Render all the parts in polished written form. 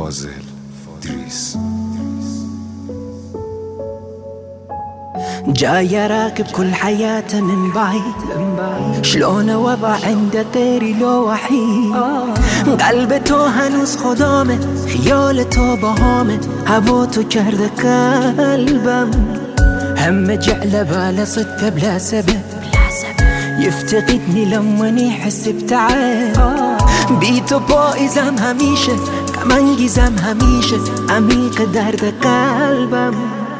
فاضل دریس. جاي راكب كل حياته من بعيد، شلون وضع عنده غيري لو وحيد. قلب تو هنوز خدامه، خیال تو بهامه، هوا تو کرده قلبم. هم جعله باله صدق بلا سبب، يفتقدني لما يحس بتعب. بيتو پاییزم همیشه، کمانگیزم همیشه، عمیق درد قلبم.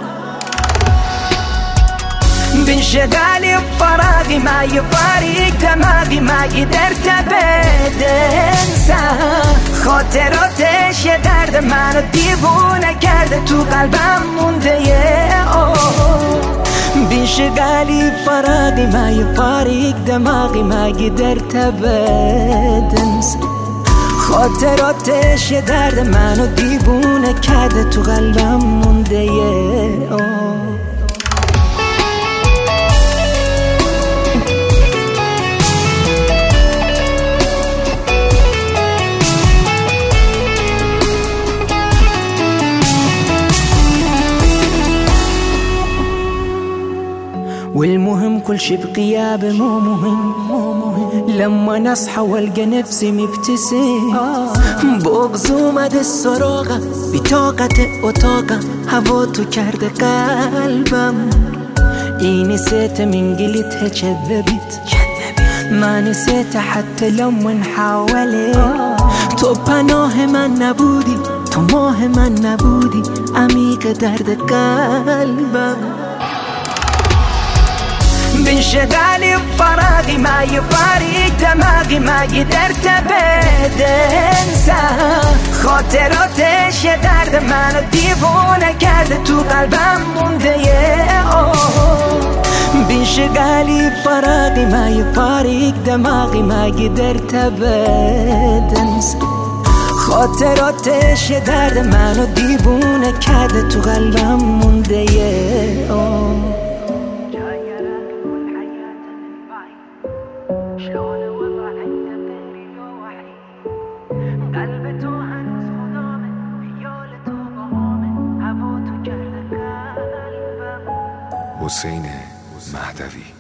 بانشغالي بفراغي ما يفارق دماغي، ما قدرت ابد انسى خاطراتش. یه درد منو دیوونه کرده، تو قلبم مونده. بانشغالي بفراغي ما يفارق دماغي، ما قدرت ابد انسى خاطراتش. یه درد منو دیوونه کرده، تو قلبم مونده. والمهم كل شي بغيابه مو مهم. لما نصحى والقى نفسي مبتسم، بغزومة السراغة بطاقة وطاقة، هواتو کرده قلبم. ای نسيت من قلتها كذبت، ما نسيت حتى لما حاولت. تو پناه من نبودی، تو ماه من نبودی، عمیق درد قلبم. بانشغالي بفراغي ما يفارق دماغي، ما قدرت ابد انسى خاطراتش. یه درد منو دیوونه کرده، تو قلبم مونده. بانشغالي بفراغي ما يفارق دماغي، ما قدرت ابد انسى خاطراتش. یه درد منو دیوونه کرده، تو قلبم مونده. شلون وضع عنده غيري لو وحيد. قلب تو هنوز خدامه، خیال تو بهامه، هوا تو کرده قلبم. حسین مهدوی.